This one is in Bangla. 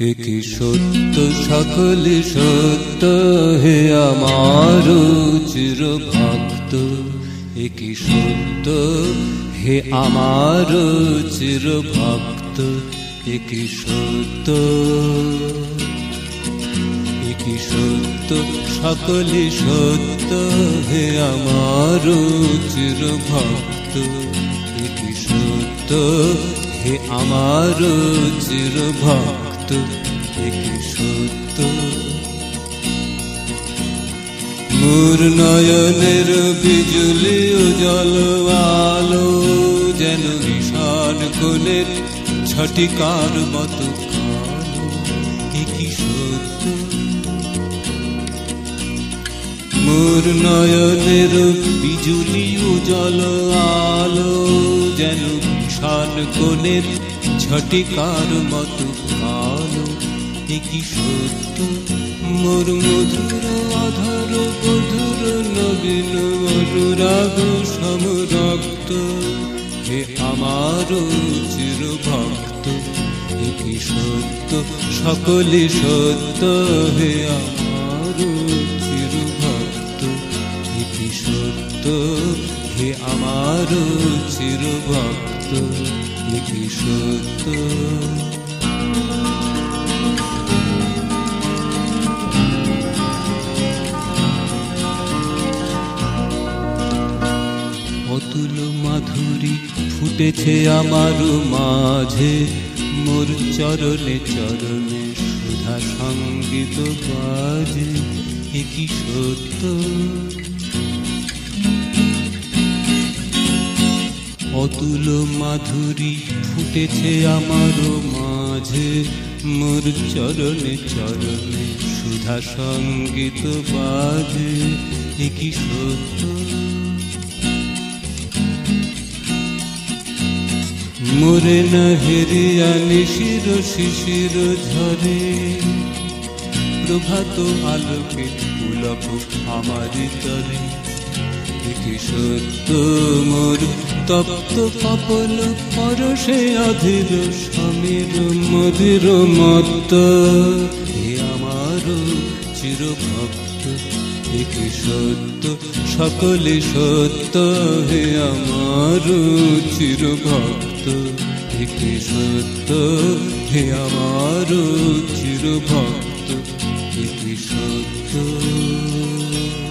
একি সত্য সকলে সত্য হে আমার চির ভক্ত, একি সত্য হে আমার চির ভক্ত, একি সত্য, একি সত্য সকলে সত্য হে আমার চির ভক্ত, একি সত্য হে আমার চির ভক্ত, একি সত্য। মোর নয়নের বিজুলি উজ্জ্বল আলো যেন ঈশান কোণের ছটিকার মতো কালো, একি সত্য। মোর নয়নের বিজুলি উজ্জ্বল আলো যেন ঈশান কোণের ছটিকার মতো কালো, একি সত্য। মোর মধুর অধর মধুর নবীন অনুরাগ সমরক্ত হে আমার চির ভক্ত, একি সত্য সকলে সত্য হে আমার চির ভক্ত, একি সত্য হে আমার চির ভক্ত, একি সত্য। অতুল মাধুরী ফুটেছে আমার মাঝে, মোর চরণে চরণে সুধা সঙ্গীত বাজে, একি সত্য। অতুল মাধুরী ফুটেছে আমার মাঝে, মোর চরণে চরণে সুধা সঙ্গীত বাজে, একি সত্য। মোরে না হেরিয়া নিশির শিশির ঝরে, প্রভাত আলোকে পুলক আমারি তরে, একি সত্য। মোর তপ্ত কপল পরশে অধীর সমীর মধুর মত্ত হে আমার চির ভক্ত, একি সত্য সকলে সত্য হে আমার চির ভক্ত, একি সত্য হে আমার চির ভক্ত, একি সত্য।